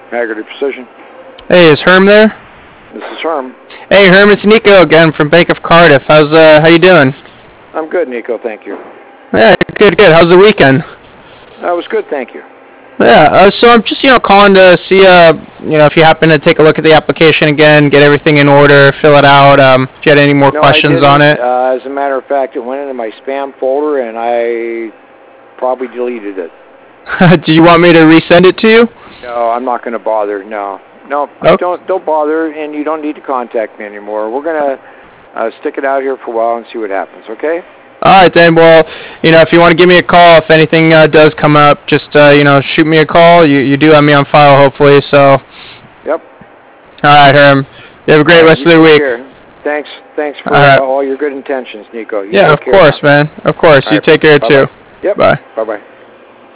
Haggerty Precision. Hey, is Herm there? This is Herm. Hey, Herm, it's Nico again from Bank of Cardiff. How you doing? I'm good, Nico. Thank you. Yeah, good. How's the weekend? That was good, thank you. Yeah, so I'm just, calling to see, if you happen to take a look at the application again, get everything in order, fill it out. If you had any more questions on it. As a matter of fact, it went into my spam folder, and I probably deleted it. Do you want me to resend it to you? No, I'm not going to bother. No, Okay. don't bother, and you don't need to contact me anymore. We're going to stick it out here for a while and see what happens, okay? All right, then. Well, if you want to give me a call, if anything does come up, just, shoot me a call. You do have me on file, hopefully, so. Yep. All right, Herm. You have a great rest of the week. Care. Thanks for all your good intentions, Nico. Yeah, of course, man. Of course. You take care, too. Yep. Bye. Bye-bye.